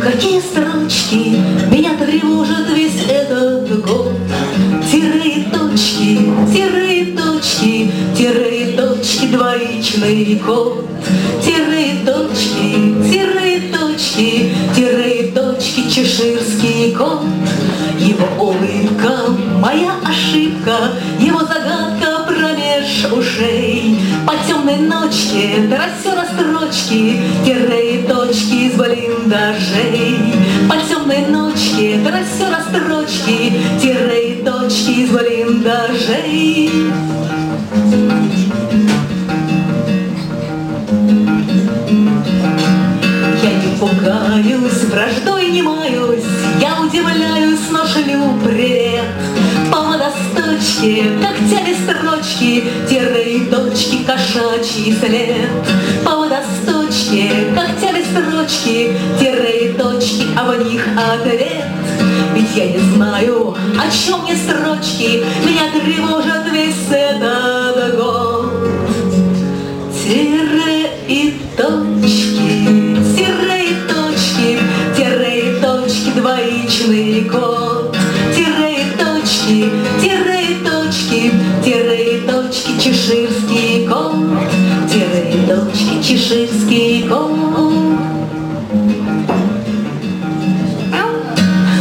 Какие строчки меня тревожат весь этот год. Тире и точки, тире и точки, тире и точки, двоичный код. Тире и точки, тире и точки, тире и точки, чеширский кот. Его улыбка, моя ошибка, его загадка промеж ушей. По темной ночке трассера строчки, тире и точки из блиндажей. По темной ночке трассера строчки, тире и точки из блиндажей. Я не пугаюсь, враждой не маюсь, я удивляюсь, но шлю привет. По водосточке, когтями строчки, тире и точки, кошачий след. По водосточке, когтями строчки, тире и точки, а в них ответ. Ведь я не знаю, о чем мне строчки, меня тревожит весь этот год. Тире и точки, тире и точки, тире и точки, двоичный код. Тире и точки, тире и точки, тире и точки, чешир